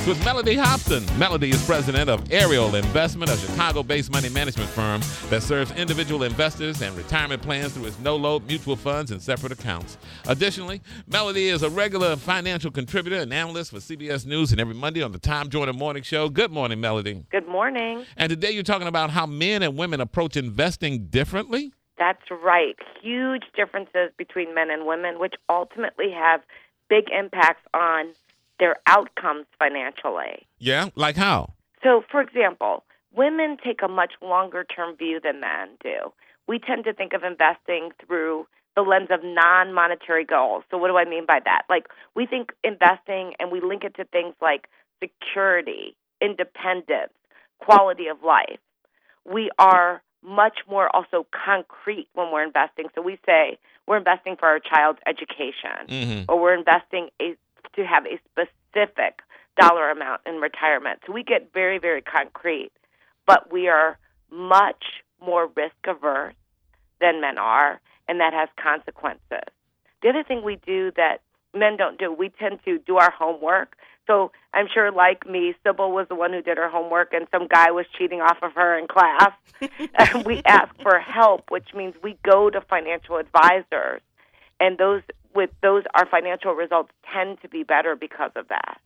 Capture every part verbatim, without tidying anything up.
with Melody Hobson. Melody is president of Ariel Investment, a Chicago-based money management firm that serves individual investors and retirement plans through its no-load mutual funds and separate accounts. Additionally, Melody is a regular financial contributor and analyst for C B S News and every Monday on the Tom Joyner Morning Show. Good morning, Melody. Good morning. And today you're talking about how men and women approach investing differently? That's right. Huge differences between men and women, which ultimately have big impacts on their outcomes financially. Yeah, like how? So, for example, women take a much longer-term view than men do. We tend to think of investing through the lens of non-monetary goals. So what do I mean by that? Like, we think investing and we link it to things like security, independence, quality of life. We are much more also concrete when we're investing. So we say we're investing for our child's education, Mm-hmm. or we're investing a, to have a specific dollar amount in retirement. So we get very, very concrete, but we are much more risk averse than men are, and that has consequences. The other thing we do that men don't do, we tend to do our homework. So I'm sure, like me, Sybil was the one who did her homework, and some guy was cheating off of her in class. And we ask for help, which means we go to financial advisors, and those with those our financial results tend to be better because of that.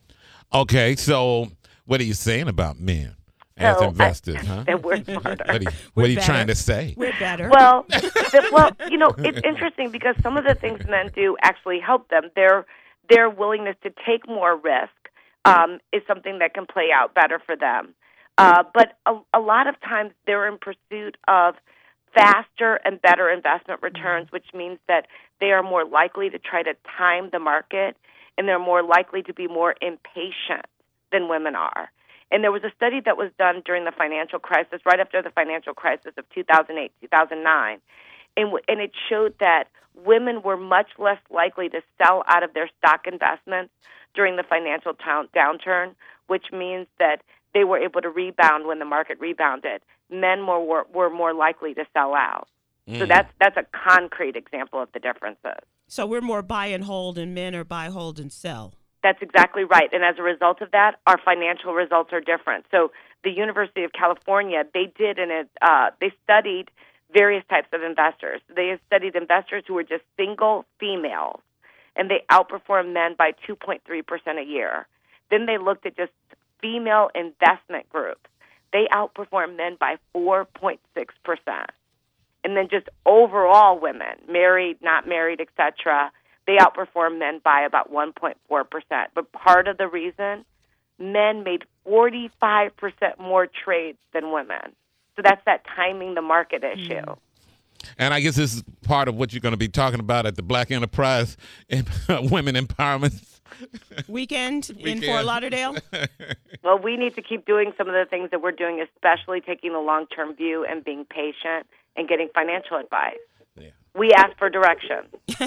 Okay, so what are you saying about men as So, investors, I, huh? that we're smarter. What are you, We're what are you better. trying to say? We're better. Well, the, well, you know, it's interesting because some of the things men do actually help them. Their their willingness to take more risk um, is something that can play out better for them. Uh, but a, a lot of times they're in pursuit of faster and better investment returns, which means that they are more likely to try to time the market, and they're more likely to be more impatient than women are. And there was a study that was done during the financial crisis, right after the financial crisis of two thousand eight, two thousand nine, and, w- and it showed that women were much less likely to sell out of their stock investments during the financial town- downturn, which means that they were able to rebound when the market rebounded. Men more were, were more likely to sell out. Mm. So that's that's a concrete example of the differences. So we're more buy and hold, and men are buy, hold, and sell. That's exactly right. And as a result of that, our financial results are different. So the University of California, they did in it, uh, they studied various types of investors. They studied investors who were just single females, and they outperformed men by two point three percent a year. Then they looked at just female investment groups. They outperformed men by four point six percent. And then just overall women, married, not married, et cetera, they outperformed men by about one point four percent. But part of the reason, men made forty-five percent more trades than women. So that's that timing the market issue. Mm. And I guess this is part of what you're going to be talking about at the Black Enterprise and Women Empowerment Weekend, in Weekend. Fort Lauderdale. Well, we need to keep doing some of the things that we're doing, especially taking the long-term view and being patient and getting financial advice. Yeah. We ask for direction.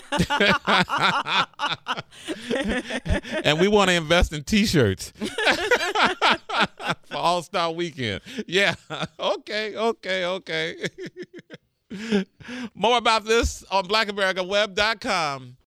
And we want to invest in T-shirts for All-Star Weekend. Yeah. Okay, okay, okay. More about this on black america web dot com.